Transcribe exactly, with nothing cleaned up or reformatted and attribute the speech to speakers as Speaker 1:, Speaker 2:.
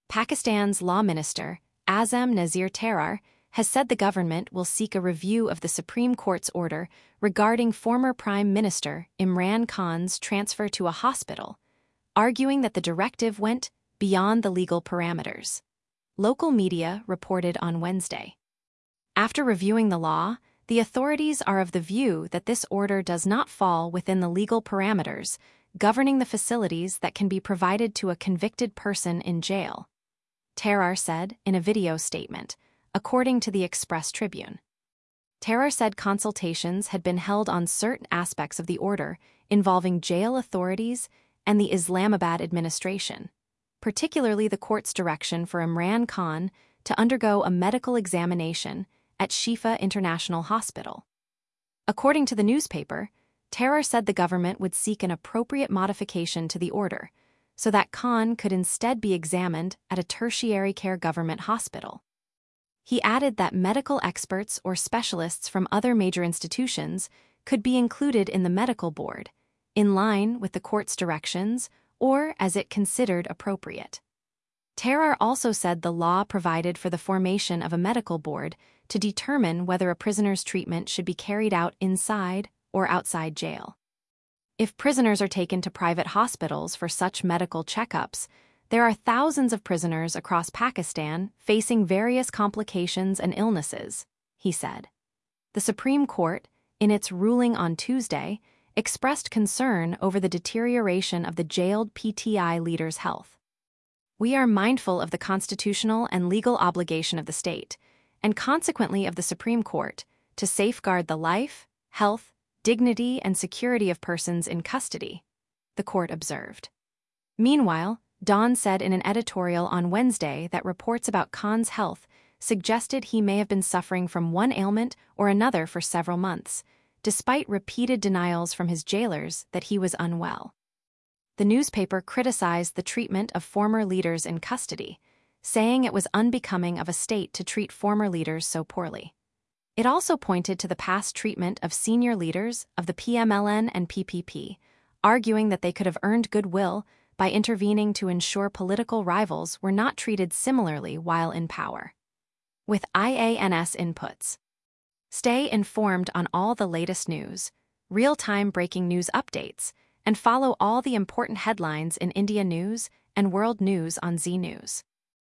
Speaker 1: Pakistan's law minister, Azam Nazir Tarar, has said the government will seek a review of the Supreme Court's order regarding former Prime Minister Imran Khan's transfer to a hospital, arguing that the directive went beyond the legal parameters. Local media reported on Wednesday. After reviewing the law, the authorities are of the view that this order does not fall within the legal parameters governing the facilities that can be provided to a convicted person in jail, Tarar said in a video statement, according to the Express Tribune. Tarar said consultations had been held on certain aspects of the order involving jail authorities and the Islamabad administration, particularly the court's direction for Imran Khan to undergo a medical examination at Shifa International Hospital. According to the newspaper, Tarar said the government would seek an appropriate modification to the order so that Khan could instead be examined at a tertiary care government hospital. He added that medical experts or specialists from other major institutions could be included in the medical board, in line with the court's directions or as it considered appropriate. Tarar also said the law provided for the formation of a medical board to determine whether a prisoner's treatment should be carried out inside or outside jail. If prisoners are taken to private hospitals for such medical checkups, there are thousands of prisoners across Pakistan facing various complications and illnesses, he said. The Supreme Court, in its ruling on Tuesday, expressed concern over the deterioration of the jailed P T I leader's health. We are mindful of the constitutional and legal obligation of the state, and consequently of the Supreme Court, to safeguard the life, health, dignity, and security of persons in custody, the court observed. Meanwhile, Dawn said in an editorial on Wednesday that reports about Khan's health suggested he may have been suffering from one ailment or another for several months, despite repeated denials from his jailers that he was unwell. The newspaper criticized the treatment of former leaders in custody, saying it was unbecoming of a state to treat former leaders so poorly. It also pointed to the past treatment of senior leaders of the P M L N and P P P, arguing that they could have earned goodwill by intervening to ensure political rivals were not treated similarly while in power. With I A N S inputs. Stay informed on all the latest news, real-time breaking news updates, and follow all the important headlines in India news and world news on Zee News.